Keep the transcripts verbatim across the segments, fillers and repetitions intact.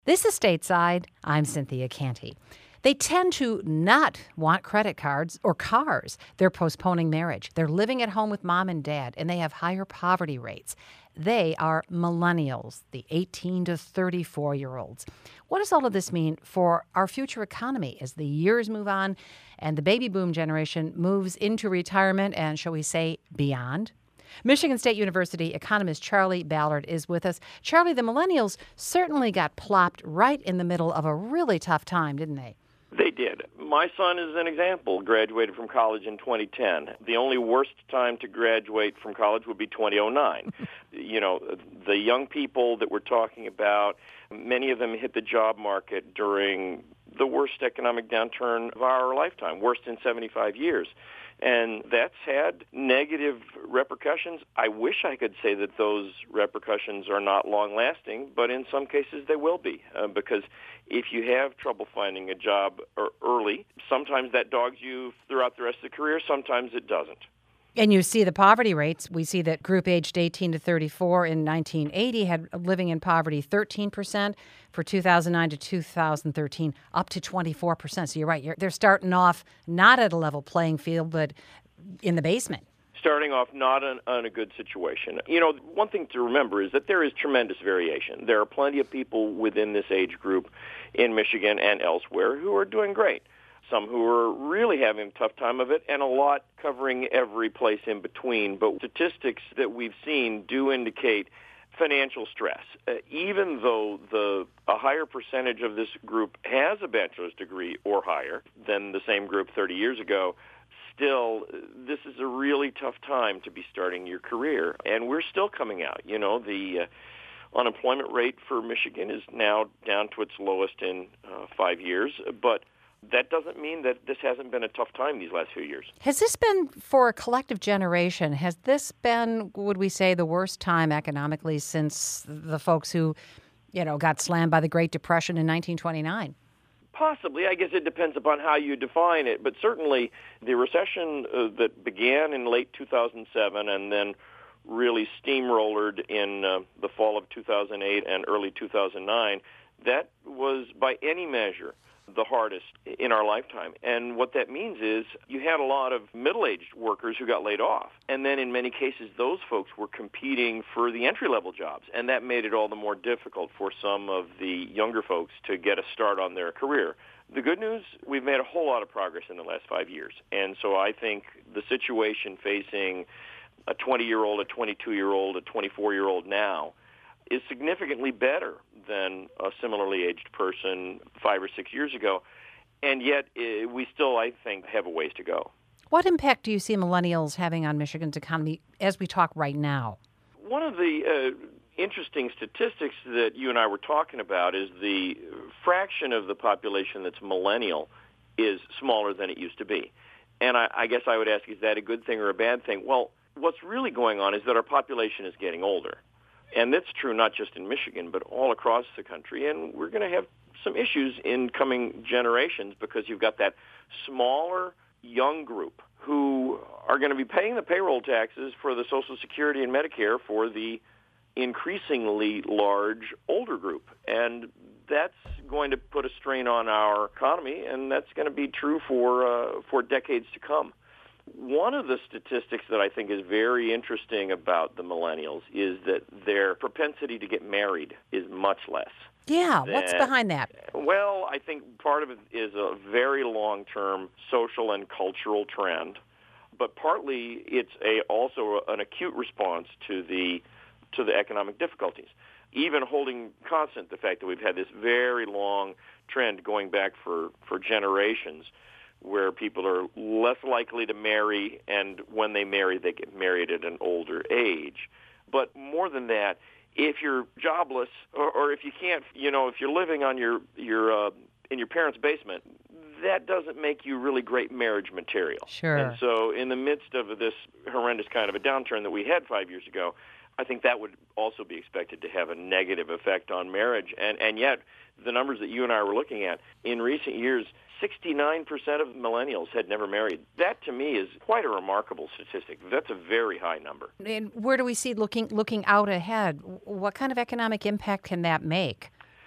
This is Stateside. I'm Cynthia Canty. They tend to not want credit cards or cars. They're postponing marriage. They're living at home with mom and dad, and they have higher poverty rates. They are millennials, the eighteen to thirty-four-year-olds. What does all of this mean for our future economy as the years move on and the baby boom generation moves into retirement and, shall we say, beyond? Michigan State University economist Charlie Ballard is with us. Charlie, the millennials certainly got plopped right in the middle of a really tough time, didn't they? They did. My son is an example, graduated from college in twenty ten. The only worst time to graduate from college would be two thousand nine. You know, the young people that we're talking about, many of them hit the job market during the worst economic downturn of our lifetime, worst in seventy-five years. And that's had negative repercussions. I wish I could say that those repercussions are not long-lasting, but in some cases they will be, uh, because if you have trouble finding a job early, sometimes that dogs you throughout the rest of the career, sometimes it doesn't. And you see the poverty rates. We see that group aged eighteen to thirty-four in nineteen eighty had living in poverty thirteen percent. For two thousand nine to two thousand thirteen, up to twenty-four percent. So you're right. You're, they're starting off not at a level playing field, but in the basement. Starting off not in, in a good situation. You know, one thing to remember is that there is tremendous variation. There are plenty of people within this age group in Michigan and elsewhere who are doing great. Some who are really having a tough time of it, and a lot covering every place in between. But statistics that we've seen do indicate financial stress. Uh, even though the a higher percentage of this group has a bachelor's degree or higher than the same group thirty years ago, still, this is a really tough time to be starting your career. And we're still coming out. You know, the uh, unemployment rate for Michigan is now down to its lowest in uh, five years, but that doesn't mean that this hasn't been a tough time these last few years. Has this been, for a collective generation, has this been, would we say, the worst time economically since the folks who, you know, got slammed by the Great Depression in nineteen twenty-nine? Possibly. I guess it depends upon how you define it. But certainly the recession uh, that began in late two thousand seven and then really steamrollered in uh, the fall of two thousand eight and early two thousand nine, that was by any measure the hardest in our lifetime. And what that means is you had a lot of middle-aged workers who got laid off. And then in many cases, those folks were competing for the entry-level jobs. And that made it all the more difficult for some of the younger folks to get a start on their career. The good news, we've made a whole lot of progress in the last five years. And so I think the situation facing a twenty-year-old, a twenty-two-year-old, a twenty-four-year-old now is significantly better than a similarly aged person five or six years ago. And yet uh, we still, I think, have a ways to go. What impact do you see millennials having on Michigan's economy as we talk right now? One of the uh, interesting statistics that you and I were talking about is the fraction of the population that's millennial is smaller than it used to be. And I, I guess I would ask, is that a good thing or a bad thing? Well, what's really going on is that our population is getting older. And that's true not just in Michigan, but all across the country. And we're going to have some issues in coming generations because you've got that smaller young group who are going to be paying the payroll taxes for the Social Security and Medicare for the increasingly large older group. And that's going to put a strain on our economy, and that's going to be true for uh, for decades to come. One of the statistics that I think is very interesting about the millennials is that their propensity to get married is much less. Yeah, than, what's behind that? Well, I think part of it is a very long-term social and cultural trend, but partly it's a also an acute response to the to the economic difficulties. Even holding constant the fact that we've had this very long trend going back for, for generations, where people are less likely to marry, and when they marry, they get married at an older age. But more than that, if you're jobless, or, or if you can't, you know, if you're living on your your uh, in your parents' basement, that doesn't make you really great marriage material. Sure. And so, in the midst of this horrendous kind of a downturn that we had five years ago, I think that would also be expected to have a negative effect on marriage. And and yet, the numbers that you and I were looking at in recent years, sixty-nine percent of millennials had never married. That, to me, is quite a remarkable statistic. That's a very high number. And where do we see looking looking out ahead? What kind of economic impact can that make?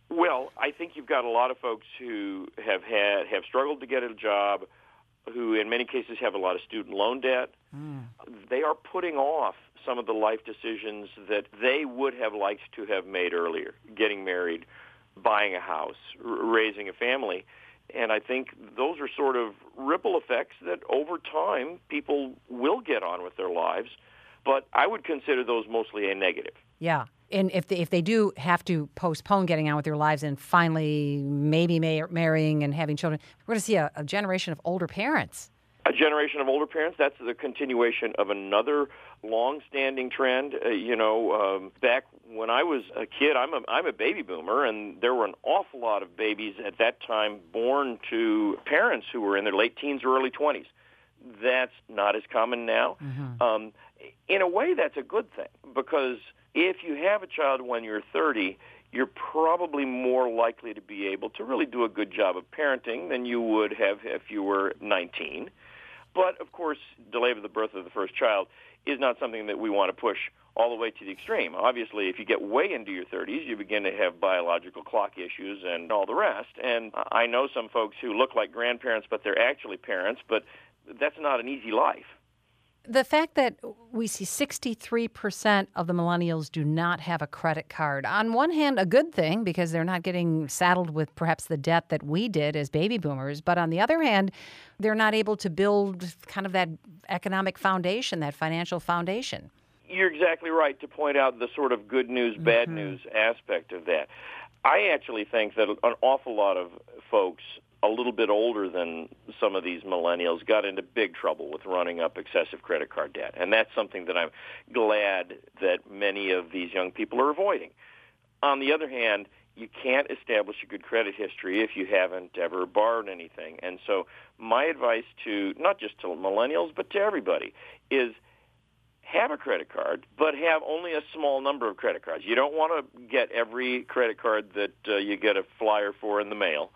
Well, I think you've got a lot of folks who have had have struggled to get a job, who in many cases have a lot of student loan debt. Mm. They are putting off some of the life decisions that they would have liked to have made earlier, getting married, buying a house, r- raising a family. And I think those are sort of ripple effects that over time people will get on with their lives, but I would consider those mostly a negative. Yeah. And if they, if they do have to postpone getting on with their lives and finally maybe ma- marrying and having children, we're going to see a, a generation of older parents. A generation of older parents, that's the continuation of another long-standing trend. Uh, you know, um, back when I was a kid, I'm a, I'm a baby boomer, and there were an awful lot of babies at that time born to parents who were in their late teens or early twenties. That's not as common now. Mm-hmm. Um, in a way, that's a good thing, because if you have a child when you're thirty, you're probably more likely to be able to really do a good job of parenting than you would have if you were nineteen. But, of course, delay of the birth of the first child is not something that we want to push all the way to the extreme. Obviously, if you get way into your thirties, you begin to have biological clock issues and all the rest. And I know some folks who look like grandparents, but they're actually parents, but that's not an easy life. The fact that we see sixty-three percent of the millennials do not have a credit card, on one hand, a good thing because they're not getting saddled with perhaps the debt that we did as baby boomers. But on the other hand, they're not able to build kind of that economic foundation, that financial foundation. You're exactly right to point out the sort of good news, bad mm-hmm. news aspect of that. I actually think that an awful lot of folks a little bit older than some of these millennials got into big trouble with running up excessive credit card debt. And that's something that I'm glad that many of these young people are avoiding. On the other hand, you can't establish a good credit history if you haven't ever borrowed anything. And so my advice to, not just to millennials, but to everybody, is have a credit card, but have only a small number of credit cards. You don't want to get every credit card that uh, you get a flyer for in the mail.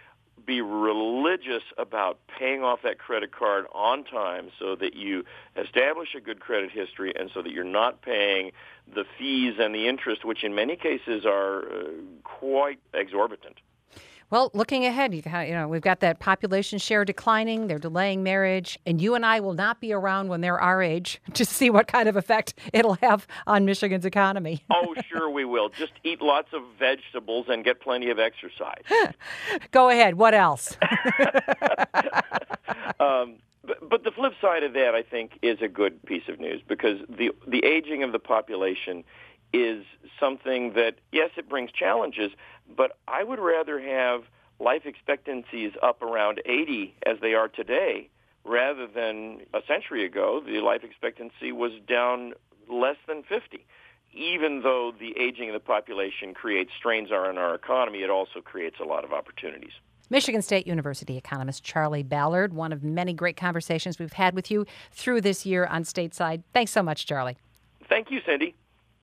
Be religious about paying off that credit card on time so that you establish a good credit history and so that you're not paying the fees and the interest, which in many cases are uh, quite exorbitant. Well, looking ahead, you know, we've got that population share declining, they're delaying marriage, and you and I will not be around when they're our age to see what kind of effect it'll have on Michigan's economy. Oh, sure we will. Just eat lots of vegetables and get plenty of exercise. Go ahead. What else? um, but, but the flip side of that, I think, is a good piece of news, because the the aging of the population is something that, yes, it brings challenges, but I would rather have life expectancies up around eighty as they are today, rather than a century ago, the life expectancy was down less than fifty. Even though the aging of the population creates strains on our economy, it also creates a lot of opportunities. Michigan State University economist Charlie Ballard, one of many great conversations we've had with you through this year on Stateside. Thanks so much, Charlie. Thank you, Cindy.